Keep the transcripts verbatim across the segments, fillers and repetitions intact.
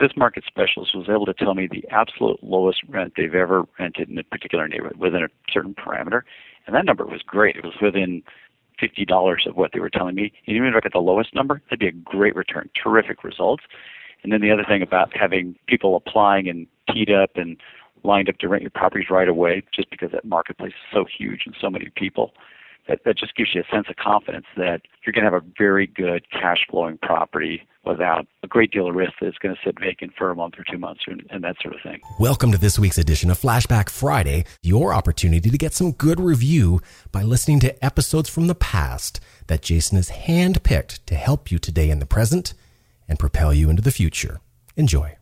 this market specialist was able to tell me the absolute lowest rent they've ever rented in a particular neighborhood within a certain parameter. And that number was great. It was within fifty dollars of what they were telling me. And even if I got the lowest number, that'd be a great return, terrific results. And then the other thing about having people applying and teed up and lined up to rent your properties right away, just because that marketplace is so huge and so many people, that, that just gives you a sense of confidence that you're going to have a very good cash flowing property without a great deal of risk that it's going to sit vacant for a month or two months and, and that sort of thing. Welcome to this week's edition of Flashback Friday, your opportunity to get some good review by listening to episodes from the past that Jason has handpicked to help you today in the present and propel you into the future. Enjoy.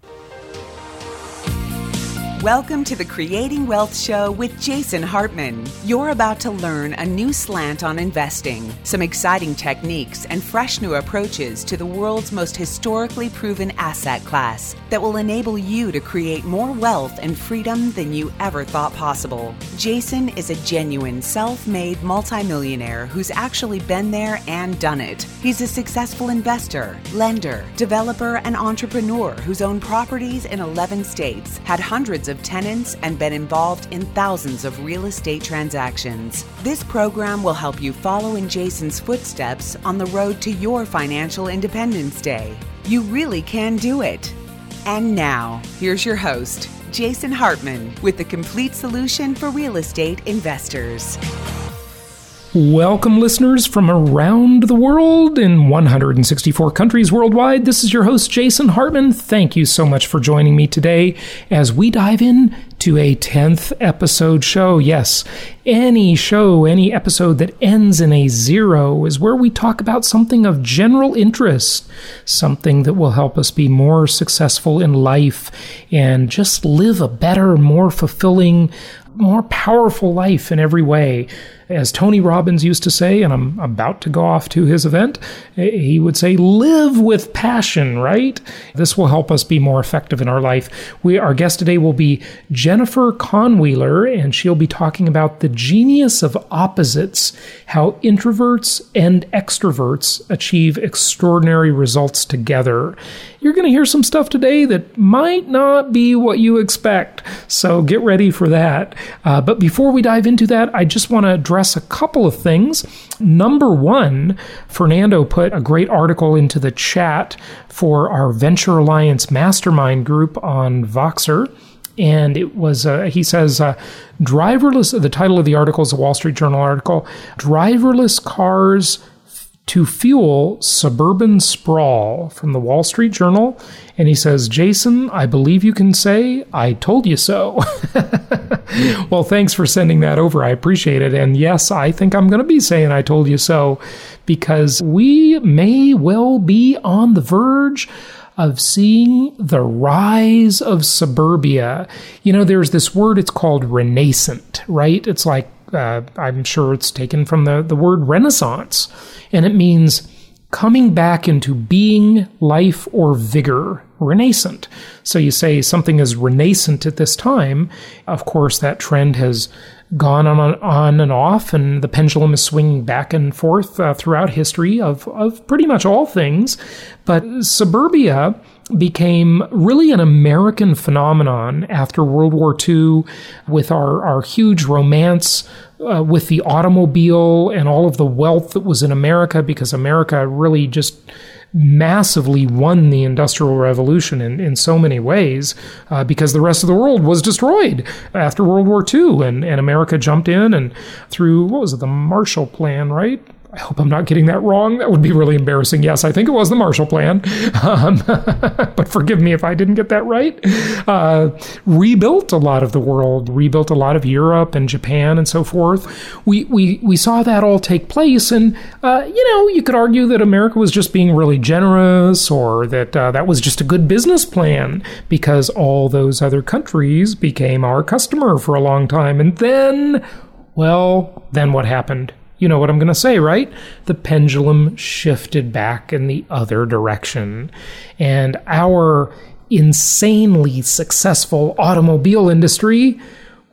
Welcome to the Creating Wealth Show with Jason Hartman. You're about to learn a new slant on investing, some exciting techniques, and fresh new approaches to the world's most historically proven asset class that will enable you to create more wealth and freedom than you ever thought possible. Jason is a genuine self-made multimillionaire who's actually been there and done it. He's a successful investor, lender, developer, and entrepreneur who's owned properties in eleven states, had hundreds of of tenants, and been involved in thousands of real estate transactions. This program will help you follow in Jason's footsteps on the road to your financial independence day. You really can do it. And now, here's your host, Jason Hartman, with the complete solution for real estate investors. Welcome, listeners from around the world in one hundred sixty-four countries worldwide. This is your host, Jason Hartman. Thank you so much for joining me today as we dive in to a tenth episode show. Yes, any show, any episode that ends in a zero is where we talk about something of general interest, something that will help us be more successful in life and just live a better, more fulfilling, more powerful life in every way. As Tony Robbins used to say, and I'm about to go off to his event, he would say, live with passion, right? This will help us be more effective in our life. We, our guest today will be Jennifer Conwheeler, and she'll be talking about the genius of opposites, how introverts and extroverts achieve extraordinary results together. You're going to hear some stuff today that might not be what you expect, so get ready for that. Uh, but before we dive into that, I just want to address a couple of things. Number one, Fernando put a great article into the chat for our Venture Alliance Mastermind group on Voxer. And it was, uh, he says, uh, driverless, the title of the article is a Wall Street Journal article, Driverless Cars to Fuel Suburban Sprawl, from the Wall Street Journal. And he says, Jason, I believe you can say, I told you so. Well, thanks for sending that over. I appreciate it. And yes, I think I'm going to be saying I told you so, because we may well be on the verge of seeing the rise of suburbia. You know, there's this word, it's called renascent, right? It's like, uh, I'm sure it's taken from the, the word Renaissance, and it means coming back into being, life, or vigor, renascent. So you say something is renascent at this time. Of course, that trend has gone on, on and off, and the pendulum is swinging back and forth uh, throughout history of, of pretty much all things. But suburbia became really an American phenomenon after World War Two, with our, our huge romance uh, with the automobile and all of the wealth that was in America, because America really just massively won the Industrial Revolution in, in so many ways, uh, because the rest of the world was destroyed after World War Two, and, and America jumped in and through, what was it, the Marshall Plan, right? I hope I'm not getting that wrong. That would be really embarrassing. Yes, I think it was the Marshall Plan. Um, but forgive me if I didn't get that right. Uh, rebuilt a lot of the world, rebuilt a lot of Europe and Japan and so forth. We we we saw that all take place. And, uh, you know, you could argue that America was just being really generous, or that uh, that was just a good business plan, because all those other countries became our customer for a long time. And then, well, then what happened? You know what I'm going to say, right? The pendulum shifted back in the other direction. And our insanely successful automobile industry,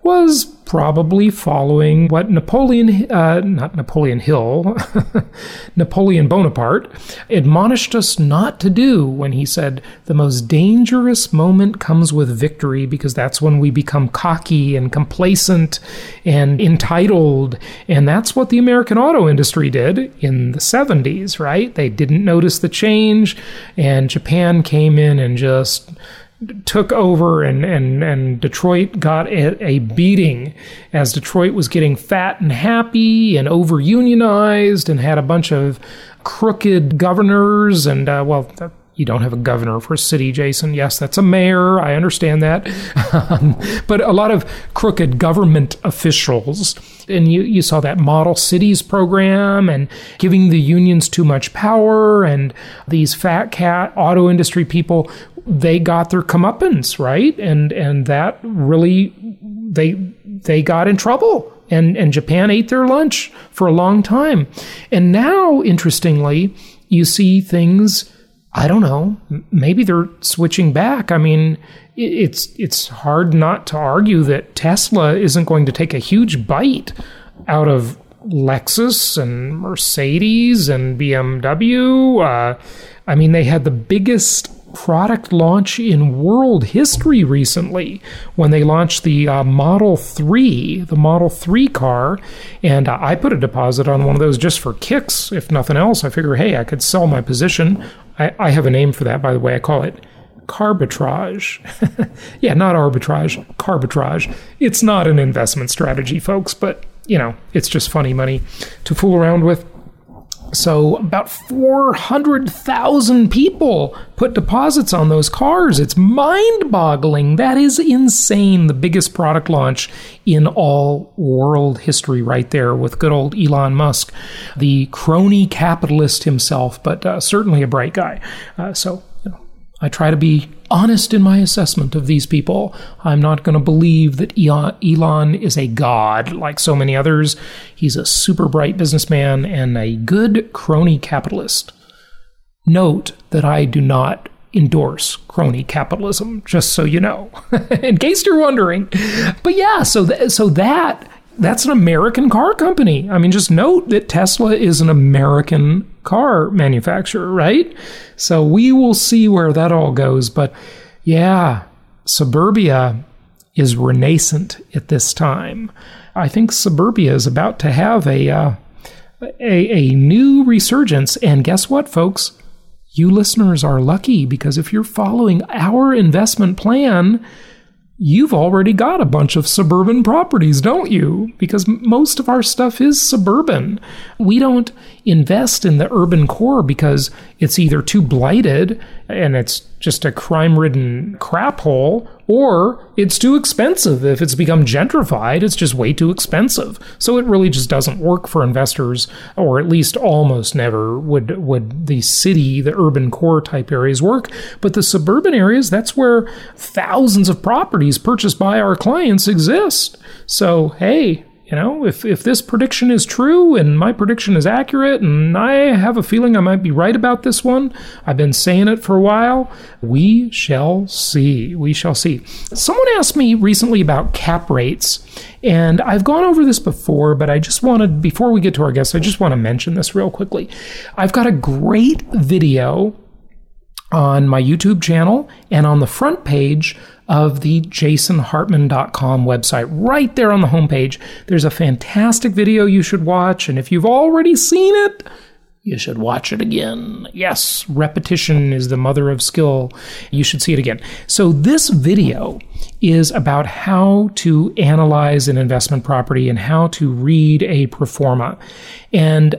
was probably following what Napoleon, uh, not Napoleon Hill, Napoleon Bonaparte admonished us not to do when he said, the most dangerous moment comes with victory, because that's when we become cocky and complacent and entitled. And that's what the American auto industry did in the seventies, right? They didn't notice the change, and Japan came in and just took over, and, and, and Detroit got a, a beating as Detroit was getting fat and happy and over-unionized and had a bunch of crooked governors. And, uh, well, that, you don't have a governor for a city, Jason. Yes, that's a mayor. I understand that. um, but a lot of crooked government officials. And you, you saw that Model Cities program and giving the unions too much power. And these fat cat auto industry people, they got their comeuppance, right? And and that really, they they got in trouble. And, and Japan ate their lunch for a long time. And now, interestingly, you see things, I don't know, maybe they're switching back. I mean, it's it's hard not to argue that Tesla isn't going to take a huge bite out of Lexus and Mercedes and B M W. Uh, I mean, they had the biggest product launch in world history recently when they launched the uh, Model three, the Model three car. And uh, I put a deposit on one of those just for kicks, if nothing else. I figure, hey, I could sell my position. I, I have a name for that, by the way. I call it carbitrage. Yeah, not arbitrage, carbitrage. It's not an investment strategy, folks, but, you know, it's just funny money to fool around with. So about four hundred thousand people put deposits on those cars. It's mind-boggling. That is insane. The biggest product launch in all world history right there with good old Elon Musk, the crony capitalist himself, but uh, certainly a bright guy. Uh, so, you know, I try to be honest in my assessment of these people. I'm not going to believe that Elon is a god like so many others. He's a super bright businessman and a good crony capitalist. Note that I do not endorse crony capitalism, just so you know, in case you're wondering. But yeah, so th- so that that's an American car company. I mean, just note that Tesla is an American car manufacturer, right? So we will see where that all goes. But yeah, suburbia is renascent at this time. I think suburbia is about to have a, uh, a, a new resurgence. And guess what, folks? You listeners are lucky, because if you're following our investment plan, you've already got a bunch of suburban properties, don't you? Because most of our stuff is suburban. We don't invest in the urban core because it's either too blighted and it's just a crime-ridden crap hole, or it's too expensive. If it's become gentrified, it's just way too expensive. So it really just doesn't work for investors, or at least almost never would would the city, the urban core type areas work. But the suburban areas, that's where thousands of properties purchased by our clients exist. So, hey, you know, if, if this prediction is true and my prediction is accurate, and I have a feeling I might be right about this one, I've been saying it for a while, we shall see. We shall see. Someone asked me recently about cap rates, and I've gone over this before, but I just wanted, before we get to our guests, I just want to mention this real quickly. I've got a great video on my YouTube channel and on the front page of the jason hartman dot com website. Right there on the homepage, there's a fantastic video you should watch, and if you've already seen it, you should watch it again. Yes, repetition is the mother of skill. You should see it again. So this video is about how to analyze an investment property and how to read a pro forma. And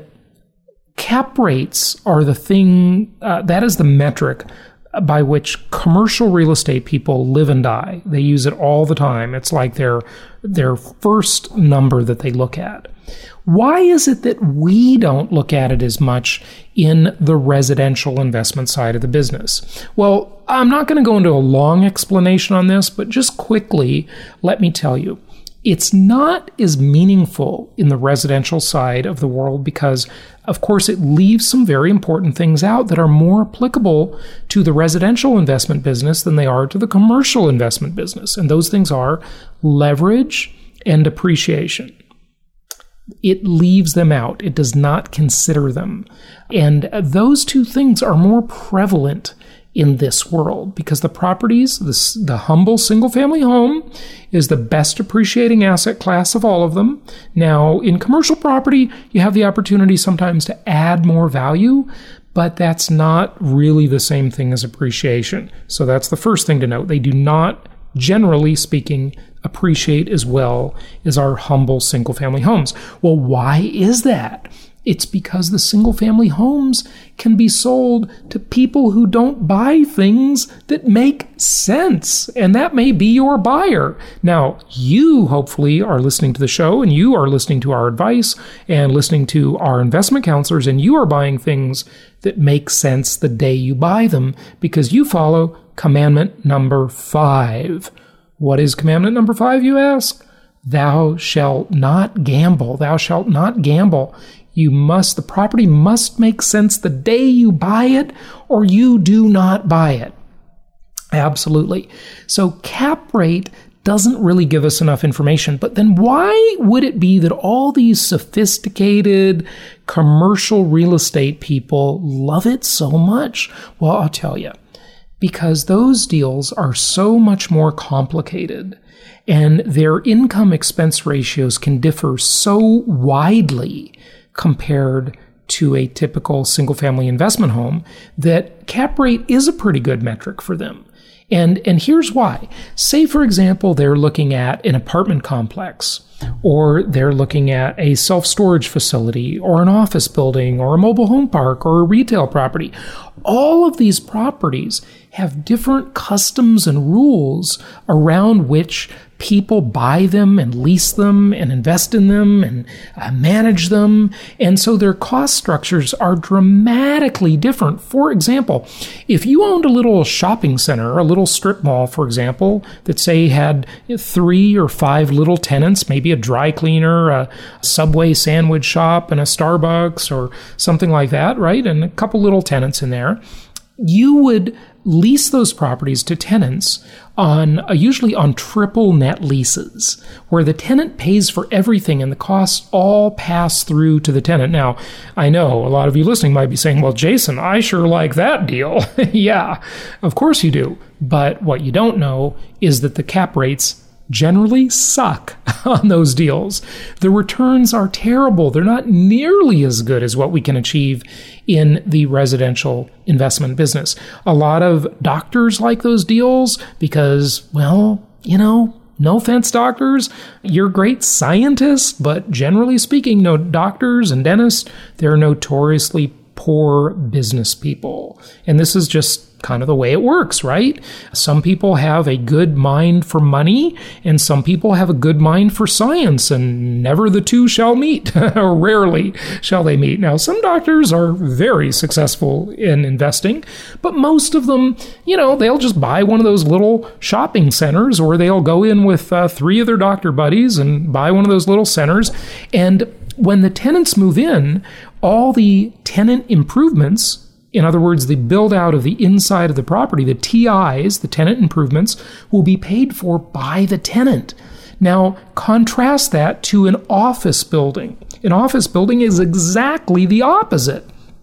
cap rates are the thing, uh, that is the metric by which commercial real estate people live and die. They use it all the time. It's like their their first number that they look at. Why is it that we don't look at it as much in the residential investment side of the business? Well, I'm not going to go into a long explanation on this, but just quickly, let me tell you. It's not as meaningful in the residential side of the world because, of course, it leaves some very important things out that are more applicable to the residential investment business than they are to the commercial investment business. And those things are leverage and appreciation. It leaves them out. It does not consider them. And those two things are more prevalent in this world because the properties, the, the humble single-family home is the best appreciating asset class of all of them. Now, in commercial property, you have the opportunity sometimes to add more value, but that's not really the same thing as appreciation. So that's the first thing to note. They do not, generally speaking, appreciate as well as our humble single-family homes. Well, why is that? It's because the single-family homes can be sold to people who don't buy things that make sense, and that may be your buyer. Now, you hopefully are listening to the show, and you are listening to our advice and listening to our investment counselors, and you are buying things that make sense the day you buy them because you follow commandment number five. What is commandment number five, you ask? Thou shalt not gamble. Thou shalt not gamble. You must, the property must make sense the day you buy it, or you do not buy it. Absolutely. So cap rate doesn't really give us enough information. But then why would it be that all these sophisticated commercial real estate people love it so much? Well, I'll tell you. Because those deals are so much more complicated and their income expense ratios can differ so widely compared to a typical single-family investment home that cap rate is a pretty good metric for them. And, and here's why. Say, for example, they're looking at an apartment complex, or they're looking at a self-storage facility, or an office building, or a mobile home park, or a retail property. All of these properties have different customs and rules around which people buy them and lease them and invest in them and uh, manage them. And so their cost structures are dramatically different. For example, if you owned a little shopping center, a little strip mall, for example, that say had three or five little tenants, maybe a dry cleaner, a Subway sandwich shop, and a Starbucks or something like that, right? And a couple little tenants in there, you would lease those properties to tenants on uh, usually on triple net leases, where the tenant pays for everything and the costs all pass through to the tenant. Now, I know a lot of you listening might be saying, well, Jason, I sure like that deal. Yeah, of course you do. But what you don't know is that the cap rates generally suck on those deals. The returns are terrible. They're not nearly as good as what we can achieve in the residential investment business. A lot of doctors like those deals because, well, you know, no offense, doctors, you're great scientists, but generally speaking, no, doctors and dentists, they're notoriously poor business people. And this is just kind of the way it works, right? Some people have a good mind for money, and some people have a good mind for science, and never the two shall meet, or rarely shall they meet. Now, some doctors are very successful in investing, but most of them, you know, they'll just buy one of those little shopping centers, or they'll go in with uh, three of their doctor buddies and buy one of those little centers. And when the tenants move in, all the tenant improvements, in other words, the build out of the inside of the property, the T Is, the tenant improvements, will be paid for by the tenant. Now, contrast that to an office building. An office building is exactly the opposite.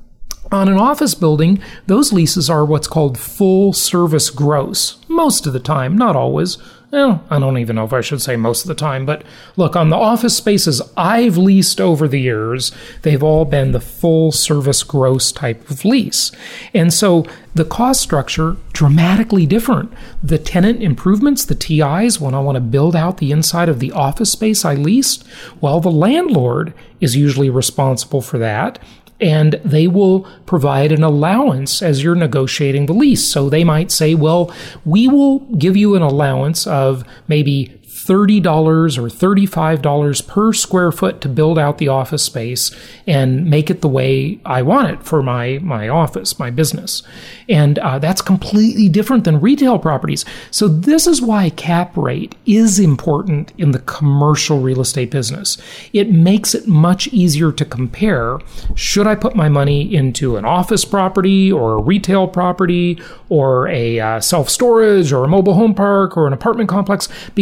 On an office building, those leases are what's called full service gross, most of the time, not always. Well, I don't even know if I should say most of the time, but look, on the office spaces I've leased over the years, they've all been the full service gross type of lease. And so the cost structure, dramatically different. The tenant improvements, the T Is, when I want to build out the inside of the office space I leased, well, the landlord is usually responsible for that. And they will provide an allowance as you're negotiating the lease. So they might say, well, we will give you an allowance of maybe thirty dollars or thirty-five dollars per square foot to build out the office space and make it the way I want it for my, my office, my business. And uh, that's completely different than retail properties. So this is why cap rate is important in the commercial real estate business. It makes it much easier to compare. Should I put my money into an office property or a retail property or a uh, self-storage or a mobile home park or an apartment complex? Because they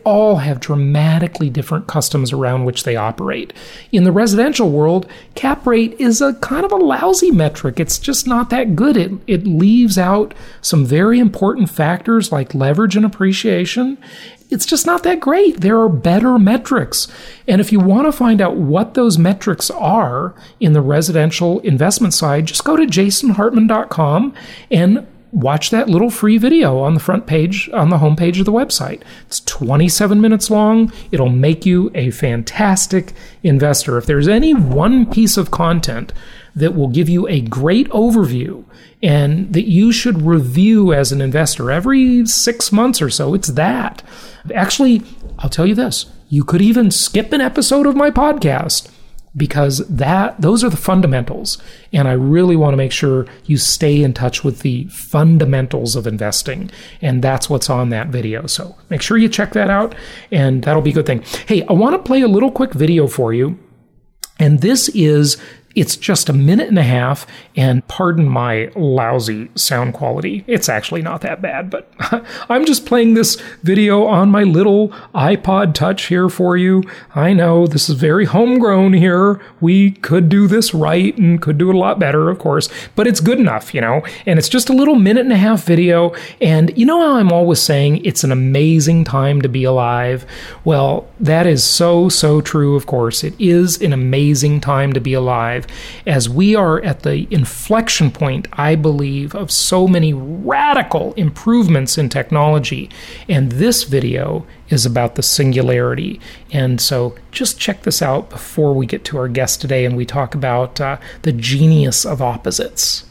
all have dramatically different customs around which they operate. In the residential world, cap rate is a kind of a lousy metric. It's just not that good. It, it leaves out some very important factors like leverage and appreciation. It's just not that great. There are better metrics. And if you want to find out what those metrics are in the residential investment side, just go to jason hartman dot com and watch that little free video on the front page, on the homepage of the website. It's twenty-seven minutes long. It'll make you a fantastic investor. If there's any one piece of content that will give you a great overview and that you should review as an investor every six months or so, it's that. Actually, I'll tell you this. You could even skip an episode of my podcast because that those are the fundamentals. And I really want to make sure you stay in touch with the fundamentals of investing. And that's what's on that video. So make sure you check that out, and that'll be a good thing. Hey, I want to play a little quick video for you. And this is... It's just a minute and a half, and pardon my lousy sound quality. It's actually not that bad, but I'm just playing this video on my little iPod Touch here for you. I know this is very homegrown here. We could do this right and could do it a lot better, of course, but it's good enough, you know, and it's just a little minute and a half video. And you know how I'm always saying it's an amazing time to be alive? Well, that is so, so true, of course. It is an amazing time to be alive, as we are at the inflection point, I believe, of so many radical improvements in technology. And this video is about the singularity. And so just check this out before we get to our guest today and we talk about uh, the genius of opposites.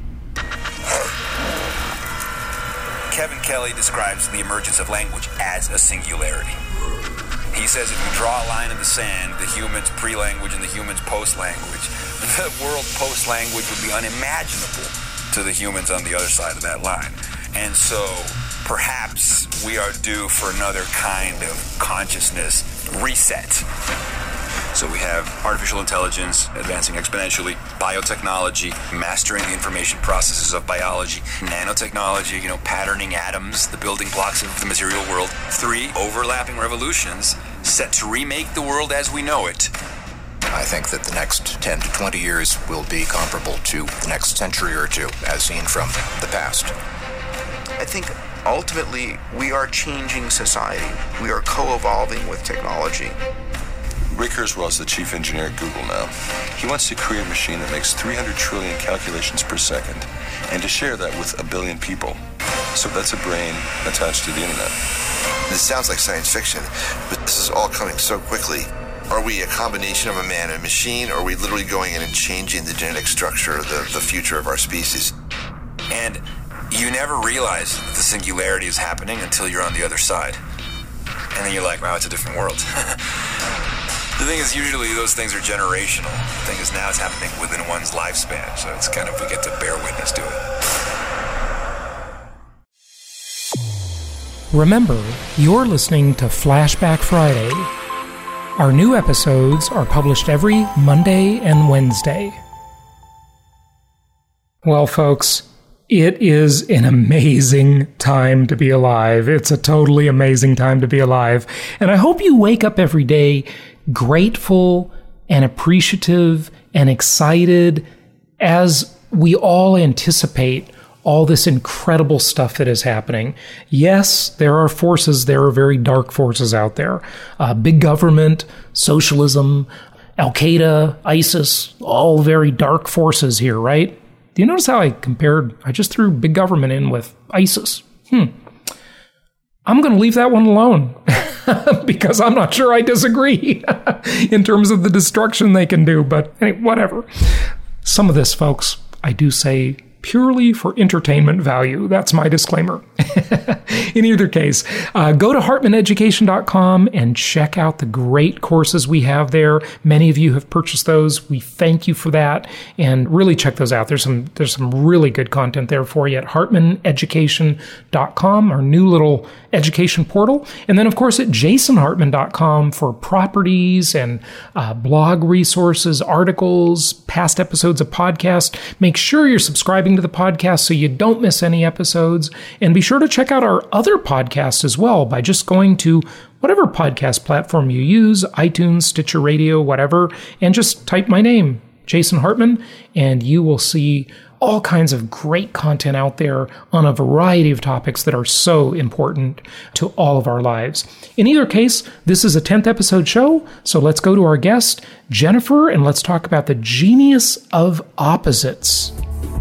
Kevin Kelly describes the emergence of language as a singularity. He says if you draw a line in the sand, the humans pre-language and the humans post-language, the world post-language would be unimaginable to the humans on the other side of that line. And so perhaps we are due for another kind of consciousness reset. So we have artificial intelligence advancing exponentially, biotechnology, mastering the information processes of biology, nanotechnology, you know, patterning atoms, the building blocks of the material world. Three overlapping revolutions set to remake the world as we know it. I think that the next ten to twenty years will be comparable to the next century or two, as seen from the past. I think ultimately we are changing society. We are co-evolving with technology. Ray Kurzweil is the chief engineer at Google now. He wants to create a machine that makes three hundred trillion calculations per second and to share that with a billion people. So that's a brain attached to the internet. This sounds like science fiction, but this is all coming so quickly. Are we a combination of a man and a machine, or are we literally going in and changing the genetic structure, the, the future of our species? And you never realize that the singularity is happening until you're on the other side. And then you're like, wow, it's a different world. The thing is, usually those things are generational. The thing is, now it's happening within one's lifespan, so it's kind of, we get to bear witness to it. Remember, you're listening to Flashback Friday. Our new episodes are published every Monday and Wednesday. Well, folks, it is an amazing time to be alive. It's a totally amazing time to be alive. And I hope you wake up every day grateful and appreciative and excited as we all anticipate all this incredible stuff that is happening. Yes, there are forces, there are very dark forces out there. Uh, big government, socialism, Al-Qaeda, ISIS, all very dark forces here, right? Do you notice how I compared, I just threw big government in with ISIS? Hmm. I'm going to leave that one alone because I'm not sure I disagree in terms of the destruction they can do, but anyway, whatever. Some of this, folks, I do say purely for entertainment value. That's my disclaimer. In either case, uh, go to hartman education dot com and check out the great courses we have there. Many of you have purchased those. We thank you for that, and really check those out. There's some there's some really good content there for you at hartman education dot com, our new little education portal. And then, of course, at jason hartman dot com for properties and uh, blog resources, articles, past episodes of podcasts. Make sure you're subscribing to the podcast so you don't miss any episodes. And be sure to check out our other podcasts as well by just going to whatever podcast platform you use, iTunes, Stitcher Radio, whatever, and just type my name, Jason Hartman, and you will see all kinds of great content out there on a variety of topics that are so important to all of our lives. In either case, this is a tenth episode show, so let's go to our guest, Jennifer, and let's talk about the genius of opposites.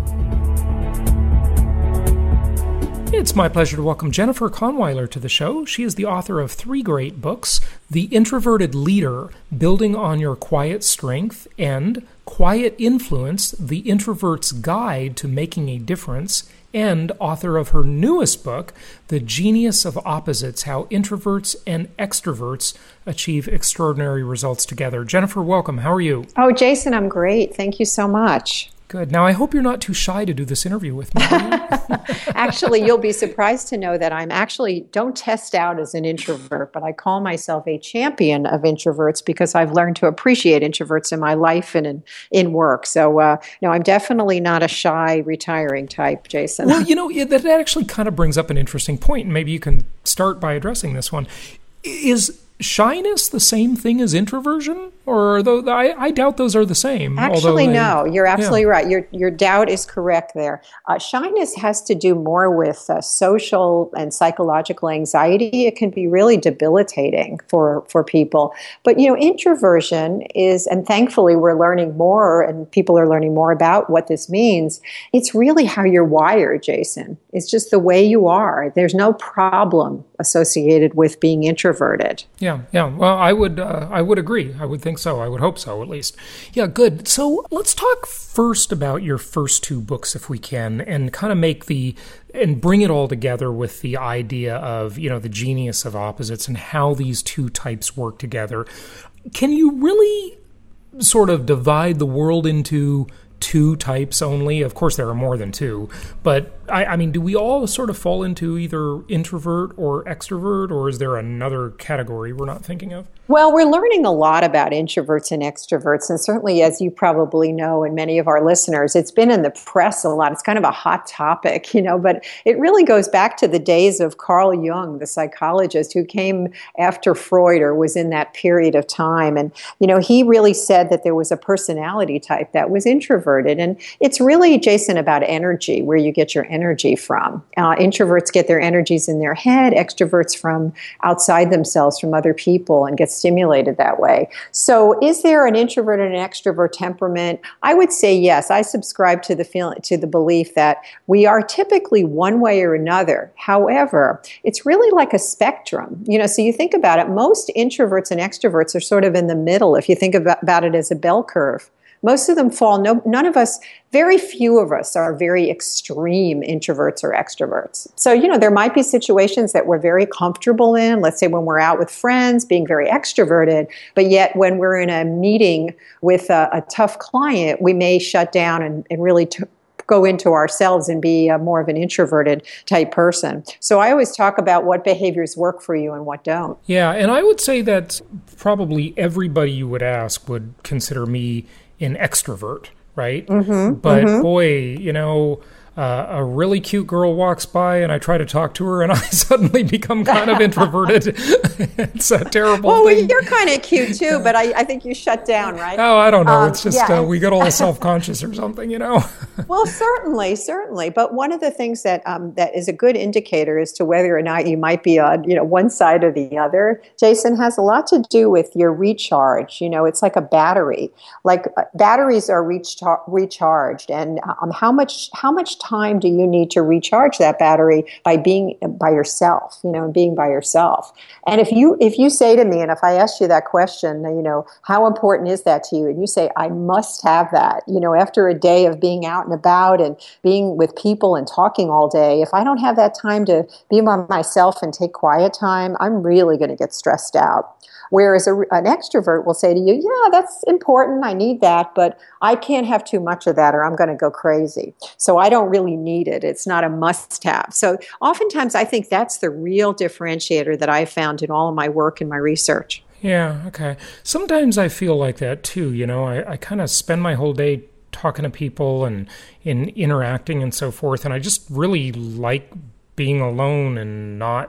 It's my pleasure to welcome Jennifer Kahnweiler to the show. She is the author of three great books, The Introverted Leader, Building on Your Quiet Strength, and Quiet Influence, The Introvert's Guide to Making a Difference, and author of her newest book, The Genius of Opposites, How Introverts and Extroverts Achieve Extraordinary Results Together. Jennifer, welcome. How are you? Oh, Jason, I'm great. Thank you so much. Good. Now, I hope you're not too shy to do this interview with me. Actually, you'll be surprised to know that I'm actually don't test out as an introvert, but I call myself a champion of introverts because I've learned to appreciate introverts in my life and in, in work. So, uh, no, I'm definitely not a shy, retiring type, Jason. Well, you know, that actually kind of brings up an interesting point, and maybe you can start by addressing this one. Is shyness the same thing as introversion? Or though I, I doubt those are the same. Actually, they, no, you're absolutely yeah. right. Your your doubt is correct there. Uh, shyness has to do more with uh, social and psychological anxiety. It can be really debilitating for, for people. But, you know, introversion is, and thankfully we're learning more and people are learning more about what this means. It's really how you're wired, Jason. It's just the way you are. There's no problem associated with being introverted. Yeah, yeah. Well, I would uh, I would agree. I would think so. I would hope so, at least. Yeah, good. So let's talk first about your first two books, if we can, and kind of make the, and bring it all together with the idea of, you know, the genius of opposites and how these two types work together. Can you really sort of divide the world into two types only? Of course, there are more than two, but I, I mean, do we all sort of fall into either introvert or extrovert, or is there another category we're not thinking of? Well, we're learning a lot about introverts and extroverts, and certainly, as you probably know, and many of our listeners, it's been in the press a lot. It's kind of a hot topic, you know, but it really goes back to the days of Carl Jung, the psychologist who came after Freud or was in that period of time. And, you know, he really said that there was a personality type that was introverted. And it's really, Jason, about energy, where you get your energy from. Uh, introverts get their energies in their head, extroverts from outside themselves, from other people, and get stimulated that way. So is there an introvert and an extrovert temperament? I would say yes. I subscribe to the feeling, to the belief that we are typically one way or another. However, it's really like a spectrum. You know, so you think about it, most introverts and extroverts are sort of in the middle if you think about, about it as a bell curve. Most of them fall, no, none of us, very few of us are very extreme introverts or extroverts. So, you know, there might be situations that we're very comfortable in, let's say when we're out with friends, being very extroverted, but yet when we're in a meeting with a, a tough client, we may shut down and, and really t- go into ourselves and be a, more of an introverted type person. So I always talk about what behaviors work for you and what don't. Yeah, and I would say that probably everybody you would ask would consider me an extrovert, right? Mm-hmm, but mm-hmm. boy, you know, uh, a really cute girl walks by and I try to talk to her and I suddenly become kind of introverted. It's a terrible well, thing. Well, you're kind of cute too, but I, I think you shut down, right? Oh, I don't know. Um, it's just yeah. uh, we get all self-conscious or something, you know? Well, certainly, certainly. But one of the things that um, that is a good indicator as to whether or not you might be on, you know, one side or the other, Jason, has a lot to do with your recharge. You know, it's like a battery. Like uh, batteries are recha- recharged, and um, how much how much time do you need to recharge that battery by being by yourself? You know, and being by yourself. And if you if you say to me, and if I ask you that question, you know, how important is that to you? And you say, I must have that. You know, after a day of being out and about and being with people and talking all day, if I don't have that time to be by myself and take quiet time, I'm really going to get stressed out. Whereas a, an extrovert will say to you, yeah, that's important, I need that, but I can't have too much of that or I'm going to go crazy. So I don't really need it. It's not a must-have. So oftentimes I think that's the real differentiator that I've found in all of my work and my research. Yeah, okay. Sometimes I feel like that too, you know, I, I kind of spend my whole day talking to people and in interacting and so forth, and I just really like being alone and not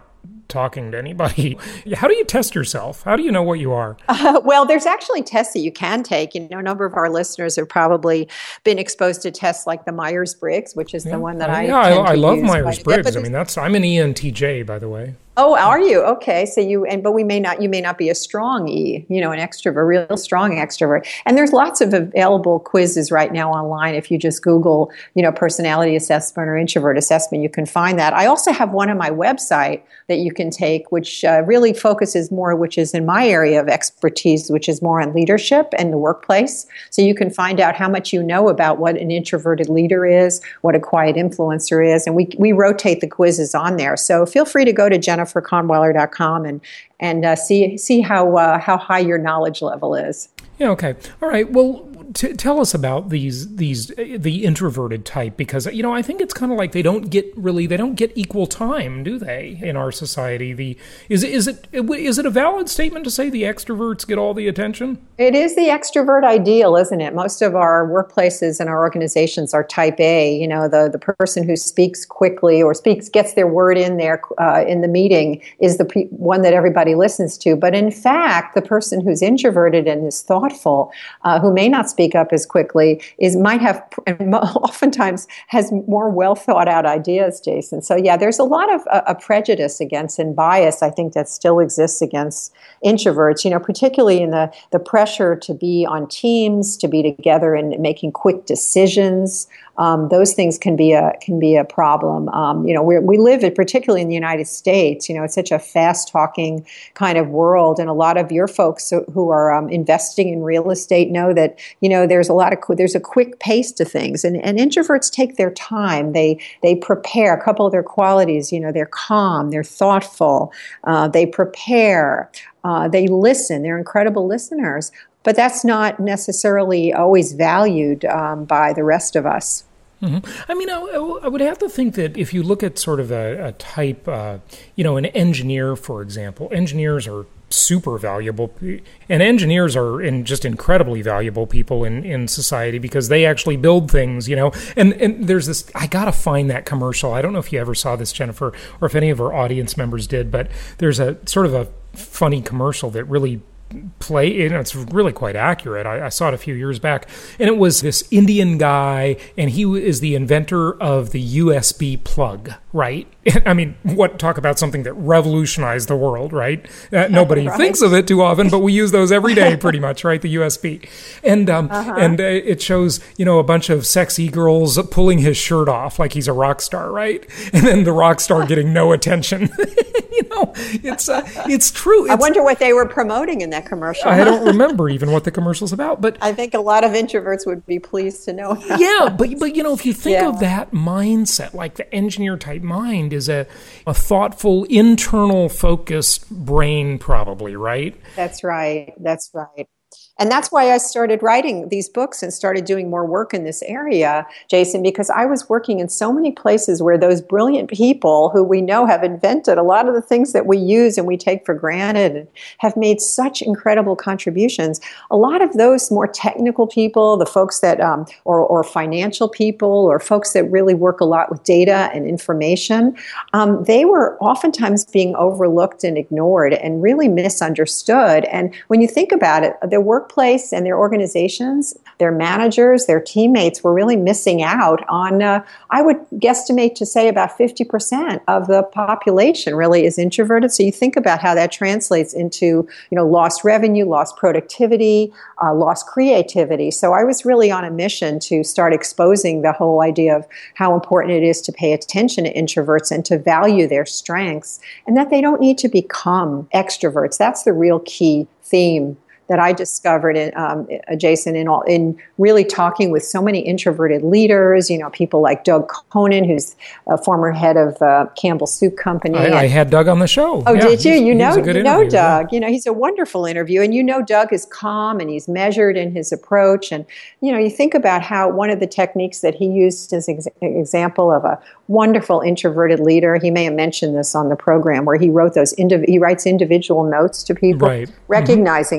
talking to anybody. How do you test yourself? How do you know what you are? Uh, well, there's actually tests that you can take. You know, a number of our listeners have probably been exposed to tests like the Myers-Briggs, which is yeah. the one that I yeah, I, I love use Myers-Briggs. I mean, that's I'm an E N T J, by the way. Oh, are you? Okay. So you, and, but we may not, you may not be a strong E, you know, an extrovert, real strong extrovert. And there's lots of available quizzes right now online. If you just Google, you know, personality assessment or introvert assessment, you can find that. I also have one on my website that you can take, which uh, really focuses more, which is in my area of expertise, which is more on leadership and the workplace. So you can find out how much you know about what an introverted leader is, what a quiet influencer is. And we, we rotate the quizzes on there. So feel free to go to Jennifer Kahnweiler dot com and and uh, see see how uh, how high your knowledge level is. Yeah. Okay. All right. Well, t- tell us about these these the introverted type, because you know I think it's kind of like they don't get really they don't get equal time, do they, in our society? The is is it is it a valid statement to say the extroverts get all the attention? It is the extrovert ideal, isn't it? Most of our workplaces and our organizations are type A. You know, the the person who speaks quickly or speaks gets their word in there uh, in the meeting is the pe- one that everybody listens to. But in fact, the person who's introverted and is thoughtful, uh, who may not speak up as quickly, is might have and oftentimes has more well thought out ideas, Jason. So yeah, there's a lot of uh, a prejudice against and bias, I think, that still exists against introverts. You know, particularly in the the pressure to be on teams, to be together and making quick decisions. Um, those things can be a can be a problem. Um, you know, we we live, in, particularly in the United States. You know, it's such a fast-talking kind of world, and a lot of your folks who are um, investing in real estate know that you know there's a lot of there's a quick pace to things, and, and introverts take their time. They they prepare. A couple of their qualities, you know, they're calm, they're thoughtful, uh, they prepare, uh, they listen. They're incredible listeners. But that's not necessarily always valued um, by the rest of us. Mm-hmm. I mean, I, I would have to think that if you look at sort of a, a type, uh, you know, an engineer, for example, engineers are super valuable, and engineers are in just incredibly valuable people in, in society because they actually build things, you know. And and there's this, I gotta find that commercial. I don't know if you ever saw this, Jennifer, or if any of our audience members did, but there's a sort of a funny commercial that really play, and it's really quite accurate. I, I saw it a few years back, and it was this Indian guy, and he is the inventor of the U S B plug, right? I mean, what talk about something that revolutionized the world, right? Uh, nobody right. thinks of it too often, but we use those every day, pretty much, right? The U S B, and um, uh-huh. and uh, it shows you know a bunch of sexy girls pulling his shirt off like he's a rock star, right? And then the rock star getting no attention. you know, it's uh, it's true. It's, I wonder what they were promoting in that commercial. I don't remember even what the commercial's about, but I think a lot of introverts would be pleased to know. yeah, but but you know, if you think yeah. of that mindset, like the engineer type mind is a a thoughtful, internal, focused brain, probably, right? That's right. That's right. And that's why I started writing these books and started doing more work in this area, Jason, because I was working in so many places where those brilliant people who we know have invented a lot of the things that we use and we take for granted and have made such incredible contributions. A lot of those more technical people, the folks that, um, or, or financial people, or folks that really work a lot with data and information, um, they were oftentimes being overlooked and ignored and really misunderstood. And when you think about it, their work place and their organizations, their managers, their teammates were really missing out on, uh, I would guesstimate to say about fifty percent of the population really is introverted. So you think about how that translates into, you know, lost revenue, lost productivity, uh, lost creativity. So I was really on a mission to start exposing the whole idea of how important it is to pay attention to introverts and to value their strengths, and that they don't need to become extroverts. That's the real key theme that I discovered, in, um, Jason, in all in really talking with so many introverted leaders. You know, people like Doug Conan, who's a former head of uh, Campbell Soup Company. I, and, I had Doug on the show. Oh, yeah, did you? You know, you know Doug. Yeah. You know, he's a wonderful interview, and you know, Doug is calm and he's measured in his approach. And you know, you think about how one of the techniques that he used as an ex- example of a wonderful introverted leader. He may have mentioned this on the program, where he wrote those. Indiv- he writes individual notes to people, right. recognizing mm-hmm. them, right?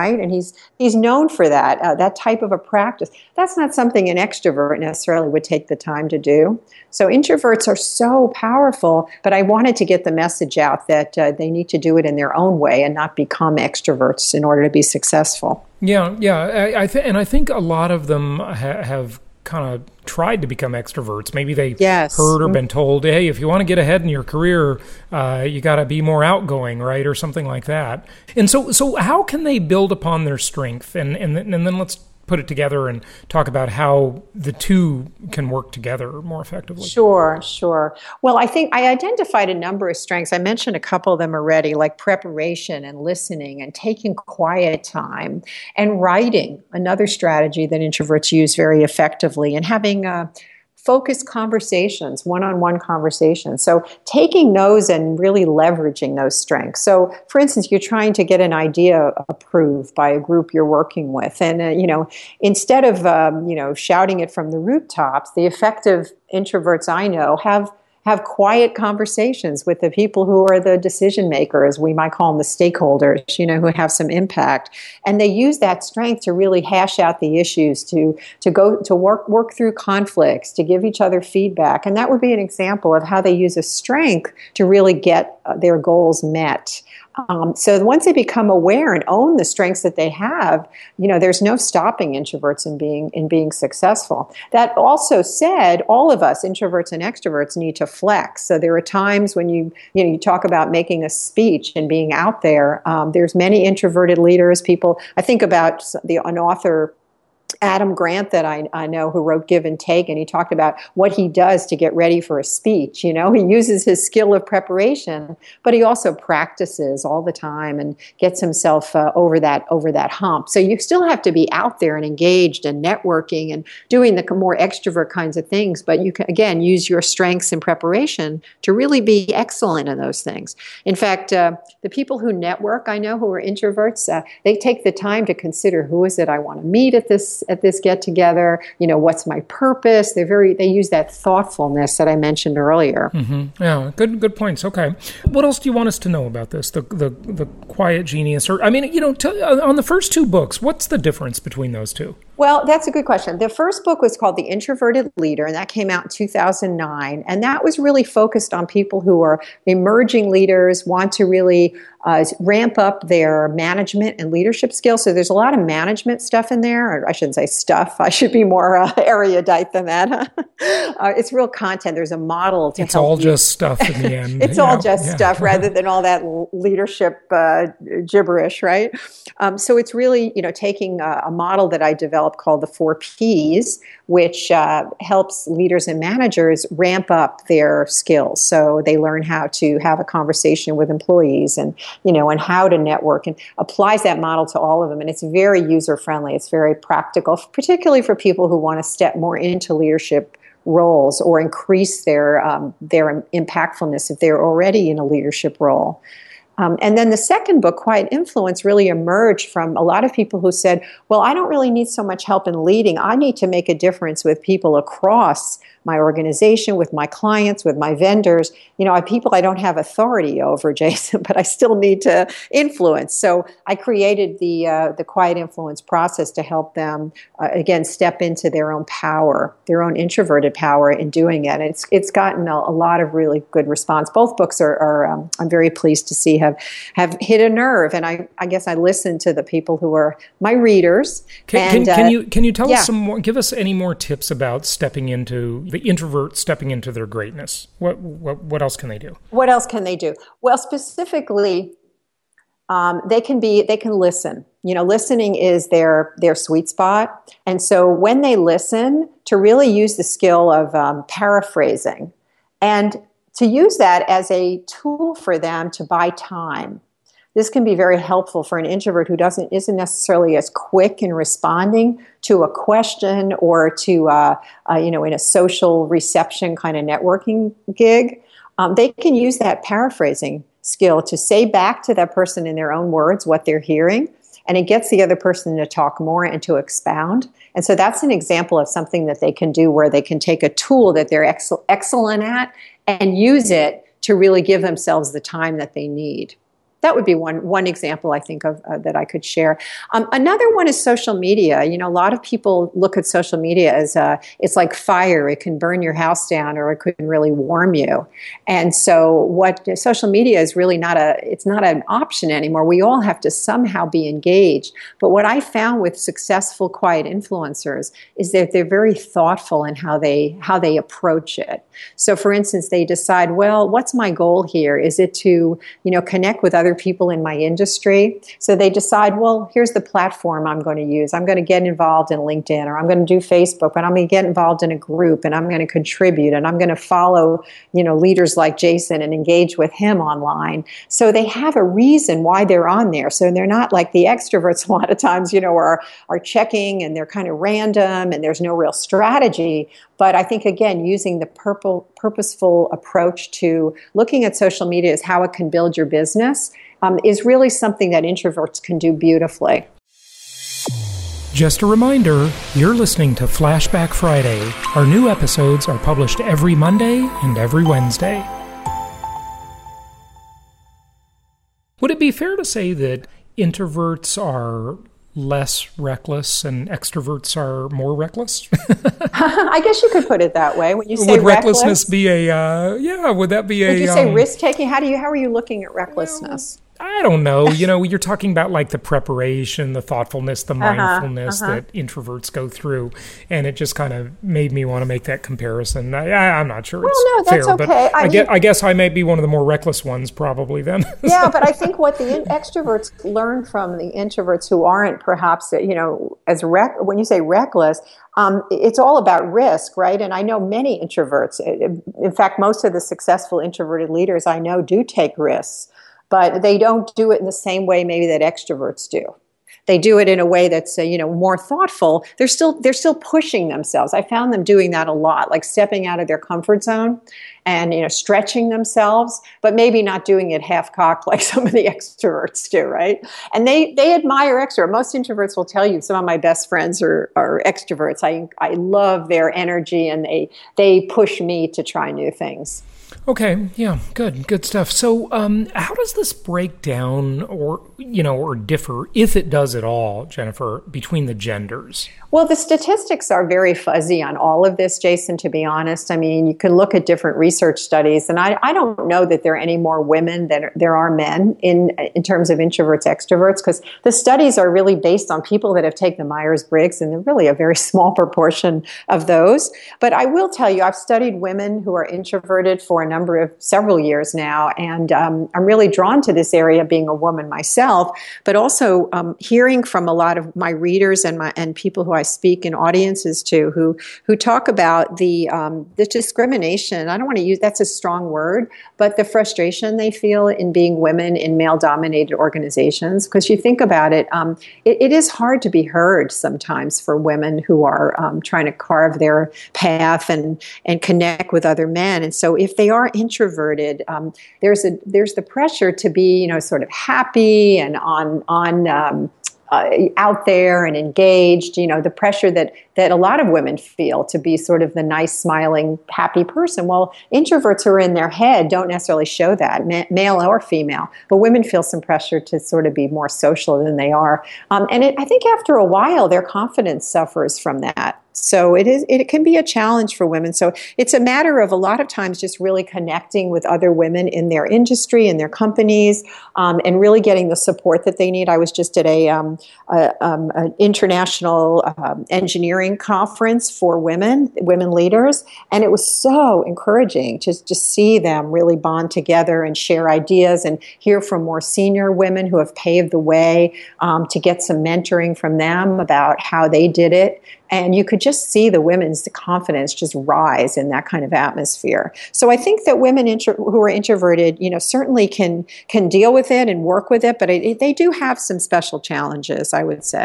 right? And he's he's known for that, uh, that type of a practice. That's not something an extrovert necessarily would take the time to do. So introverts are so powerful, but I wanted to get the message out that uh, they need to do it in their own way and not become extroverts in order to be successful. Yeah, yeah, I, I th- and I think a lot of them ha- have kind of tried to become extroverts. Maybe they yes. heard or been told, hey, if you want to get ahead in your career, uh, you got to be more outgoing, right, or something like that. And so, so how can they build upon their strength? And and and then let's put it together and talk about how the two can work together more effectively. Sure, sure. Well, I think I identified a number of strengths. I mentioned a couple of them already, like preparation and listening and taking quiet time and writing, another strategy that introverts use very effectively, and having uh, focused conversations, one-on-one conversations. So taking those and really leveraging those strengths. So, for instance, you're trying to get an idea approved by a group you're working with, and uh, you know, instead of um, you know shouting it from the rooftops, the effective introverts I know have have quiet conversations with the people who are the decision makers. We might call them the stakeholders, you know, who have some impact. And they use that strength to really hash out the issues, to to go to work work through conflicts, to give each other feedback. And that would be an example of how they use a strength to really get uh, their goals met. Um, so once they become aware and own the strengths that they have, you know, there's no stopping introverts in being in being successful. That also said, all of us, introverts and extroverts, need to flex. So there are times when you, you know, you talk about making a speech and being out there. Um, there's many introverted leaders, people. I think about the an author, Adam Grant, that I, I know, who wrote Give and Take, and he talked about what he does to get ready for a speech. You know, he uses his skill of preparation, but he also practices all the time and gets himself uh, over that over that hump. So you still have to be out there and engaged and networking and doing the more extrovert kinds of things, but you can, again, use your strengths in preparation to really be excellent in those things. In fact, uh, the people who network, I know, who are introverts, uh, they take the time to consider, who is it I want to meet at this at this get together, you know, what's my purpose? They're very, they use that thoughtfulness that I mentioned earlier. Mm-hmm. Yeah, good, good points. Okay. What else do you want us to know about this? The, the, the Quiet Genius, or, I mean, you know, t- on the first two books, what's the difference between those two? Well, that's a good question. The first book was called The Introverted Leader, and that came out in two thousand nine. And that was really focused on people who are emerging leaders, want to really uh, ramp up their management and leadership skills. So there's a lot of management stuff in there. Or I shouldn't say stuff. I should be more uh, erudite than that. uh, it's real content. There's a model to it's help all you. just stuff in the end. It's yeah. all just yeah. stuff rather than all that leadership uh, gibberish, right? Um, so it's really, you know, taking a, a model that I developed called the four P's, which uh, helps leaders and managers ramp up their skills. So they learn how to have a conversation with employees, and, you know, and how to network, and applies that model to all of them. And it's very user friendly. It's very practical, particularly for people who want to step more into leadership roles or increase their um, their impactfulness if they're already in a leadership role. Um, and then the second book, Quiet Influence, really emerged from a lot of people who said, well, I don't really need so much help in leading. I need to make a difference with people across my organization, with my clients, with my vendors. You know, I people I don't have authority over, Jason, but I still need to influence. So I created the uh, the Quiet Influence process to help them, uh, again, step into their own power, their own introverted power in doing it. And it's it's gotten a, a lot of really good response. Both books are, are um, I'm very pleased to see, have have hit a nerve. And I, I guess I listen to the people who are my readers. Can, and, can, can uh, you can you tell yeah. us some more? Give us any more tips about stepping into the introvert stepping into their greatness? What what what else can they do? What else can they do? Well, specifically, um, they can be they can listen. You know, listening is their their sweet spot, and so when they listen, to really use the skill of um, paraphrasing, and to use that as a tool for them to buy time. This can be very helpful for an introvert who doesn't isn't necessarily as quick in responding to a question or to uh, uh, you know in a social reception kind of networking gig. Um, they can use that paraphrasing skill to say back to that person in their own words what they're hearing, and it gets the other person to talk more and to expound. And so that's an example of something that they can do where they can take a tool that they're ex- excellent at and use it to really give themselves the time that they need. that would be one one example I think of uh, that I could share. Um, another one is social media. You know, a lot of people look at social media as uh, it's like fire. It can burn your house down, or it could really warm you. And so, what social media is really not a it's not an option anymore. We all have to somehow be engaged. But what I found with successful quiet influencers is that they're very thoughtful in how they how they approach it. So, for instance, they decide, well, what's my goal here? Is it to, you know, connect with other people in my industry? So they decide, well, here's the platform I'm going to use. I'm going to get involved in LinkedIn, or I'm going to do Facebook, but I'm going to get involved in a group, and I'm going to contribute, and I'm going to follow, you know, leaders like Jason and engage with him online. So they have a reason why they're on there. So they're not like the extroverts a lot of times, you know, are are checking and they're kind of random and there's no real strategy. But I think, again, using the purple, purposeful approach to looking at social media as how it can build your business um, is really something that introverts can do beautifully. Just a reminder, you're listening to Flashback Friday. Our new episodes are published every Monday and every Wednesday. Would it be fair to say that introverts are less reckless and extroverts are more reckless? I guess you could put it that way. When you say would reckless, recklessness be a uh, yeah? Would that be a? Would you say um, risk taking? How do you? How are you looking at recklessness? I don't know. You know, you're talking about like the preparation, the thoughtfulness, the mindfulness uh-huh, uh-huh. that introverts go through, and it just kind of made me want to make that comparison. I, I, I'm not sure well, it's no, that's fair, okay. but I, I, guess, I guess I may be one of the more reckless ones, probably then. Yeah, but I think what the in- extroverts learn from the introverts who aren't perhaps, you know, as rec- when you say reckless, um, it's all about risk, right? And I know many introverts. In fact, most of the successful introverted leaders I know do take risks. But they don't do it in the same way maybe that extroverts do. They do it in a way that's, uh, you know, more thoughtful. They're still they're still pushing themselves. I found them doing that a lot, like stepping out of their comfort zone and, you know, stretching themselves, but maybe not doing it half-cocked like some of the extroverts do, right? And they they admire extroverts. Most introverts will tell you, some of my best friends are, are extroverts. I I love their energy, and they they push me to try new things. Okay, yeah, good, good stuff. So um, how does this break down or, you know, or differ, if it does at all, Jennifer, between the genders? Well, the statistics are very fuzzy on all of this, Jason, to be honest. I mean, you can look at different research studies, and I, I don't know that there are any more women than there are men in in terms of introverts, extroverts, because the studies are really based on people that have taken the Myers-Briggs, and they're really a very small proportion of those. But I will tell you, I've studied women who are introverted for a number of several years now, and um, I'm really drawn to this area, being a woman myself, but also um, hearing from a lot of my readers and my and people who I speak in audiences to, who who talk about the um, the discrimination. I don't want to use that's a strong word, but the frustration they feel in being women in male-dominated organizations. Because you think about it, um, it, it is hard to be heard sometimes for women who are um, trying to carve their path and and connect with other men. And so, if they are introverted, um, there's a there's the pressure to be, you know, sort of happy and on on. Um, Uh, out there and engaged, you know, the pressure that that a lot of women feel to be sort of the nice, smiling, happy person. Well, introverts who are in their head don't necessarily show that, ma- male or female, but women feel some pressure to sort of be more social than they are. Um, and it, I think after a while, their confidence suffers from that. So it is. It can be a challenge for women. So it's a matter of a lot of times just really connecting with other women in their industry, in their companies, um, and really getting the support that they need. I was just at a, um, a um, an international um, engineering conference for women, women leaders, and it was so encouraging to just see them really bond together and share ideas and hear from more senior women who have paved the way, um, to get some mentoring from them about how they did it. And you could just see the women's confidence just rise in that kind of atmosphere. So I think that women intro- who are introverted, you know, certainly can can deal with it and work with it, but it, it, they do have some special challenges, I would say.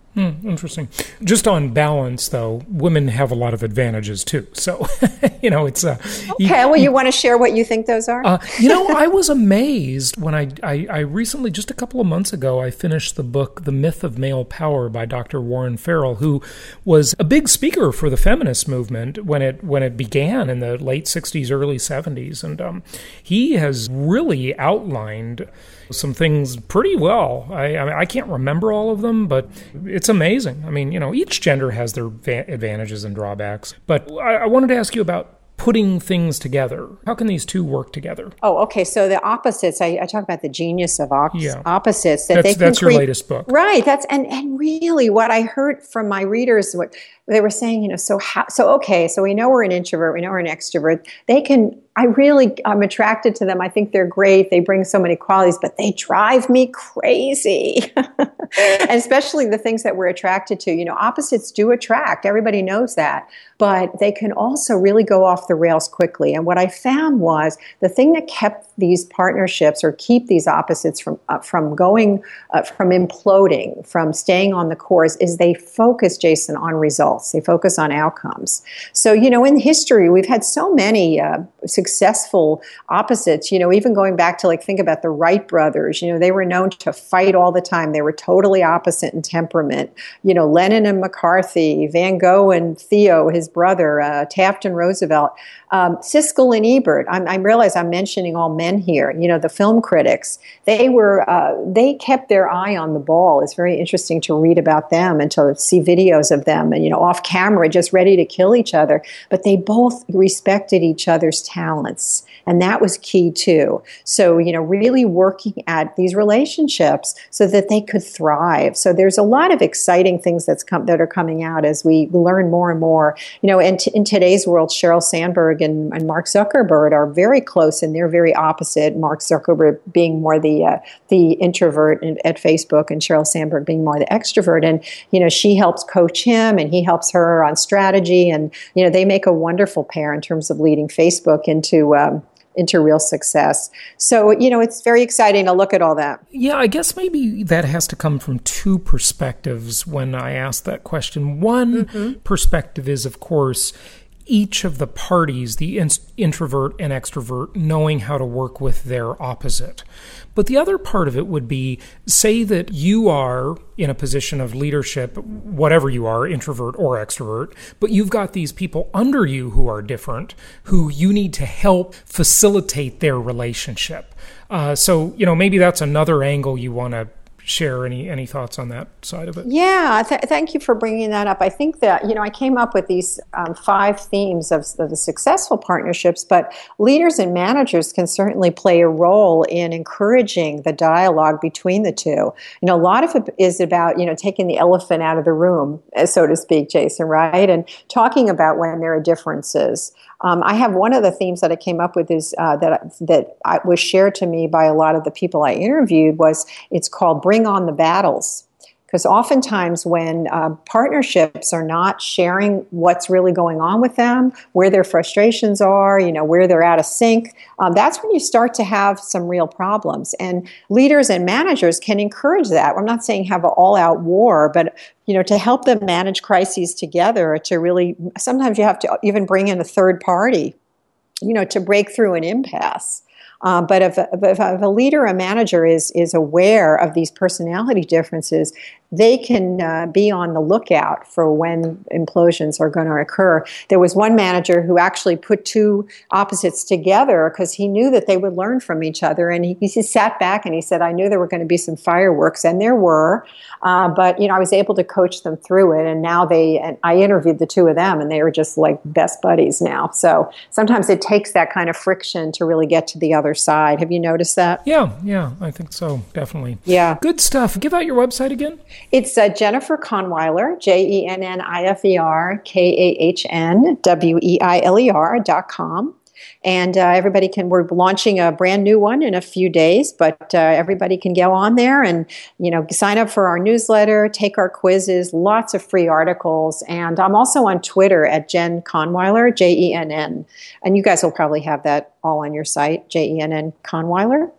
Hmm, interesting. Just on balance, though, women have a lot of advantages too. So, you know, it's uh, okay. You, well, you, you want to share what you think those are? Uh, you know, I was amazed when I, I I recently, just a couple of months ago, I finished the book "The Myth of Male Power" by Doctor Warren Farrell, who was a big speaker for the feminist movement when it when it began in the late sixties, early seventies, and um, he has really outlined some things pretty well. I, I mean, I can't remember all of them, but it's amazing. I mean, you know, each gender has their va- advantages and drawbacks. But I, I wanted to ask you about putting things together. How can these two work together? Oh, okay. So the opposites, I, I talk about the genius of op- yeah. opposites. That that's they can that's create, your latest book. Right. That's and, and really what I heard from my readers, what they were saying, you know, so how, so okay, so we know we're an introvert, we know we're an extrovert. They can, I really, I'm attracted to them. I think they're great. They bring so many qualities, but they drive me crazy. And especially the things that we're attracted to. You know, opposites do attract. Everybody knows that. But they can also really go off the rails quickly. And what I found was the thing that kept these partnerships or keep these opposites from uh, from going, uh, from imploding, from staying on the course is they focus, Jason, on results. They focus on outcomes. So, you know, in history, we've had so many uh, successful opposites, you know, even going back to like, think about the Wright brothers, you know, they were known to fight all the time. They were totally opposite in temperament. You know, Lenin and McCarthy, Van Gogh and Theo, his brother, uh, Taft and Roosevelt, um, Siskel and Ebert. I'm, I realize I'm mentioning all men here. You know, the film critics, they were, uh, they kept their eye on the ball. It's very interesting to read about them and to see videos of them and, you know, off camera, just ready to kill each other. But they both respected each other's talents. And that was key too. So, you know, really working at these relationships so that they could thrive. So there's a lot of exciting things that's come, that are coming out as we learn more and more. You know, and t- in today's world, Sheryl Sandberg and, and Mark Zuckerberg are very close and they're very opposite. Mark Zuckerberg being more the uh, the introvert in, at Facebook and Sheryl Sandberg being more the extrovert. And, you know, she helps coach him and he helps her on strategy. And, you know, they make a wonderful pair in terms of leading Facebook into um, into real success. So, you know, it's very exciting to look at all that. Yeah, I guess maybe that has to come from two perspectives when I ask that question. One mm-hmm. perspective is, of course, each of the parties, the in- introvert and extrovert, knowing how to work with their opposite. But the other part of it would be, say that you are in a position of leadership, whatever you are, introvert or extrovert, but you've got these people under you who are different, who you need to help facilitate their relationship. Uh, so, you know, maybe that's another angle you want to share. Any any thoughts on that side of it? Yeah, th- thank you for bringing that up. I think that, you know, I came up with these um, five themes of, of the successful partnerships, but leaders and managers can certainly play a role in encouraging the dialogue between the two. You know, a lot of it is about, you know, taking the elephant out of the room, so to speak, Jason, right? And talking about when there are differences. Um, I have one of the themes that I came up with is uh, that that I, was shared to me by a lot of the people I interviewed was it's called Bring on the Battles. Because oftentimes when uh, partnerships are not sharing what's really going on with them, where their frustrations are, you know, where they're out of sync, um, that's when you start to have some real problems. And leaders and managers can encourage that. I'm not saying have an all-out war, but you know, to help them manage crises together, to really, sometimes you have to even bring in a third party, you know, to break through an impasse. Uh, but if, if, if a leader or a manager is is aware of these personality differences, they can uh, be on the lookout for when implosions are going to occur. There was one manager who actually put two opposites together because he knew that they would learn from each other. And he, he sat back and he said, I knew there were going to be some fireworks, and there were. Uh, but, you know, I was able to coach them through it. And now they, and I interviewed the two of them, and they were just like best buddies now. So sometimes it takes that kind of friction to really get to the other side. Have you noticed that? Yeah, yeah, I think so, definitely. Yeah. Good stuff. Give out your website again. It's uh, Jennifer Kahnweiler, J E N N I F E R K A H N W E I L E R dot com. And uh, everybody can, we're launching a brand new one in a few days, but uh, everybody can go on there and, you know, sign up for our newsletter, take our quizzes, lots of free articles. And I'm also on Twitter at Jen Kahnweiler, J E N N. And you guys will probably have that all on your site, J E N N Kahnweiler.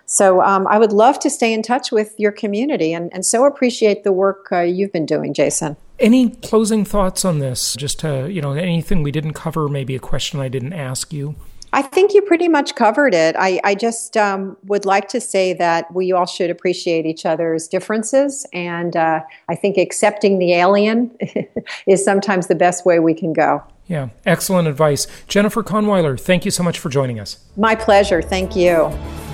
So um, I would love to stay in touch with your community and, and so appreciate the work uh, you've been doing, Jason. Any closing thoughts on this? Just, uh, you know, anything we didn't cover, maybe a question I didn't ask you? I think you pretty much covered it. I, I just um, would like to say that we all should appreciate each other's differences. And uh, I think accepting the alien is sometimes the best way we can go. Yeah, excellent advice. Jennifer Kahnweiler, thank you so much for joining us. My pleasure. Thank you.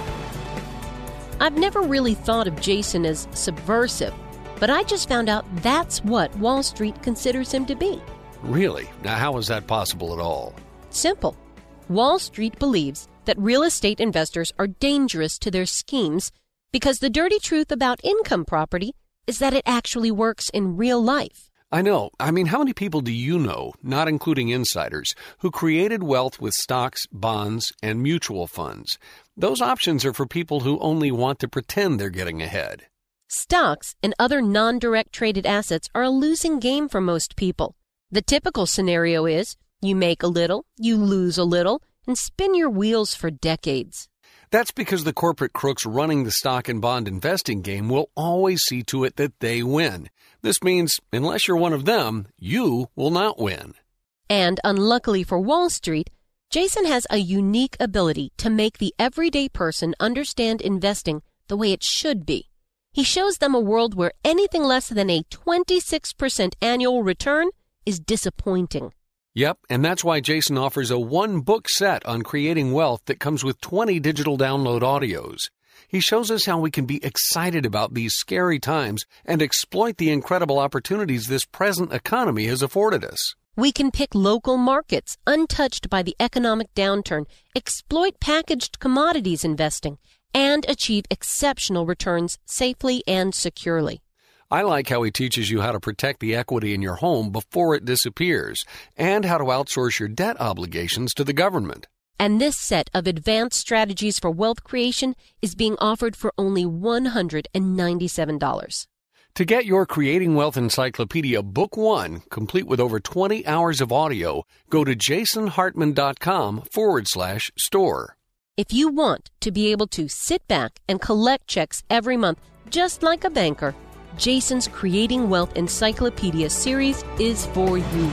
I've never really thought of Jason as subversive, but I just found out that's what Wall Street considers him to be. Really? Now, how is that possible at all? Simple. Wall Street believes that real estate investors are dangerous to their schemes because the dirty truth about income property is that it actually works in real life. I know. I mean, how many people do you know, not including insiders, who created wealth with stocks, bonds, and mutual funds? Those options are for people who only want to pretend they're getting ahead. Stocks and other non-direct traded assets are a losing game for most people. The typical scenario is you make a little, you lose a little, and spin your wheels for decades. That's because the corporate crooks running the stock and bond investing game will always see to it that they win. This means, unless you're one of them, you will not win. And unluckily for Wall Street, Jason has a unique ability to make the everyday person understand investing the way it should be. He shows them a world where anything less than a twenty-six percent annual return is disappointing. Yep, and that's why Jason offers a one-book set on creating wealth that comes with twenty digital download audios. He shows us how we can be excited about these scary times and exploit the incredible opportunities this present economy has afforded us. We can pick local markets untouched by the economic downturn, exploit packaged commodities investing, and achieve exceptional returns safely and securely. I like how he teaches you how to protect the equity in your home before it disappears and how to outsource your debt obligations to the government. And this set of advanced strategies for wealth creation is being offered for only one hundred ninety-seven dollars. To get your Creating Wealth Encyclopedia Book One, complete with over twenty hours of audio, go to jasonhartman.com forward slash store. If you want to be able to sit back and collect checks every month, just like a banker, Jason's Creating Wealth Encyclopedia series is for you.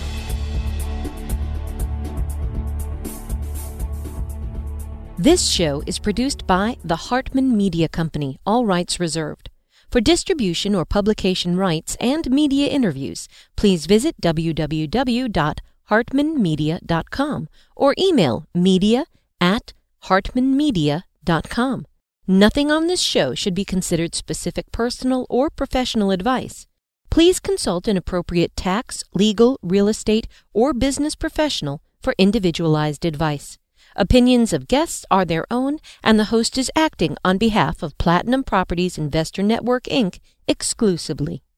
This show is produced by the Hartman Media Company, all rights reserved. For distribution or publication rights and media interviews, please visit w w w dot hartman media dot com or email media at hartman media dot com. Nothing on this show should be considered specific personal or professional advice. Please consult an appropriate tax, legal, real estate, or business professional for individualized advice. Opinions of guests are their own, and the host is acting on behalf of Platinum Properties Investor Network, Incorporated exclusively.